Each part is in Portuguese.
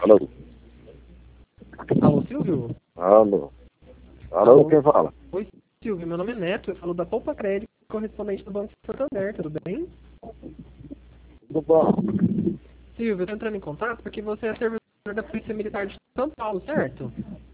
Alô? Alô, Silvio? Alô? Alô, quem fala? Oi, Silvio, meu nome é Neto, eu falo da Poupa Crédito, correspondente do Banco Santander, tudo bem? Tudo bom? Silvio, eu tô entrando em contato porque você é servidor da Polícia Militar de São Paulo, certo?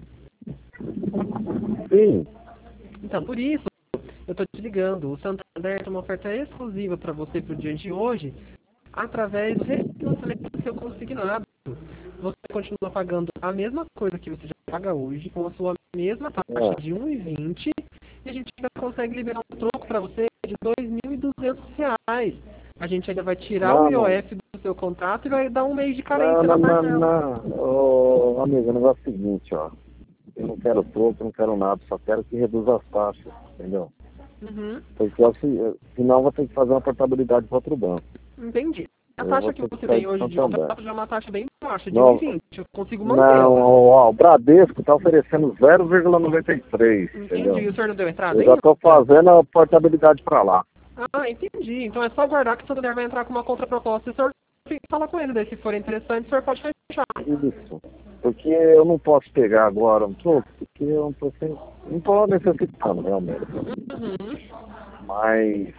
Sim. Então, por isso, eu tô te ligando. O Santander tem uma oferta exclusiva para você pro dia de hoje, através do refinanciamento do seu consignado. Você continua pagando a mesma coisa que você já paga hoje, com a sua mesma taxa de 1,20, e a gente ainda consegue liberar um troco para você de R$ 2.200. A gente ainda vai tirar o Não. IOF do seu contrato e vai dar um mês de Não, carência não, na não, parcela. não. Ô, amigo, o negócio é o seguinte, ó. Eu não quero troco, não quero nada, só quero que reduza as taxas, entendeu? Uhum, Porque senão eu vou ter que fazer uma portabilidade para outro banco. entendi. A Eu taxa vou que ter que você sair tem de hoje de Santander. contrato já é uma taxa bem baixa, de Não, 1,20. Eu consigo não, mantê-la. ó, o Bradesco está oferecendo 0,93, Entendi. entendeu? E o senhor não deu entrada Eu já ainda? estou fazendo a portabilidade para lá. Ah, entendi. Então é só aguardar que o Santander vai entrar com uma contraproposta e o senhor fala com ele. Daí, se for interessante, o senhor pode fechar. Isso. Porque eu não posso pegar agora um troco, porque eu não estou necessitando realmente. Uhum. Mas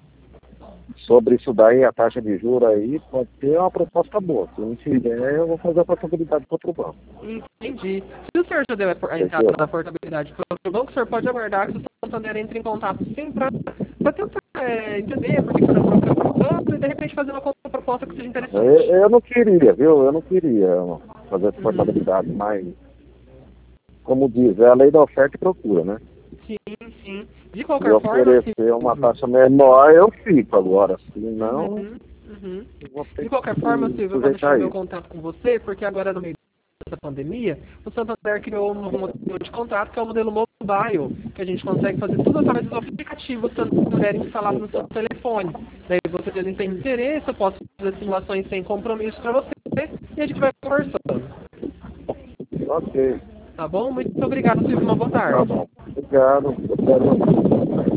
sobre isso daí, a taxa de juros aí, pode ter uma proposta boa. Se não tiver, eu vou fazer a portabilidade para outro banco. Entendi. Se o senhor já deu a entrada Entendeu? da portabilidade para outro banco, o senhor pode aguardar que o Santander entre em contato sim para tentar entender por que o senhor não está trocando e de repente fazer uma contraproposta que seja interessante. Eu não queria, viu? Eu não queria fazer essa Uhum. portabilidade, mas, como diz, é a lei da oferta e procura, né? Sim, sim. De Se qualquer forma, oferecer uma Silvio. taxa menor, eu fico agora. Se não, Uhum, uhum. eu vou ter De que qualquer forma, me Silvio, eu vou deixar sujeitar o a meu isso. contato com você, porque agora no meio dessa pandemia, o Santander criou um novo modelo de contrato, que é o modelo mobile, que a gente consegue fazer tudo através do aplicativo Santander instalado no seu Então, telefone. Daí você tem interesse, eu posso fazer simulações sem compromisso para você, e a gente vai conversando. ok. Tá bom? Muito obrigado, Silvio. Uma boa Tá tarde. bom. Obrigado.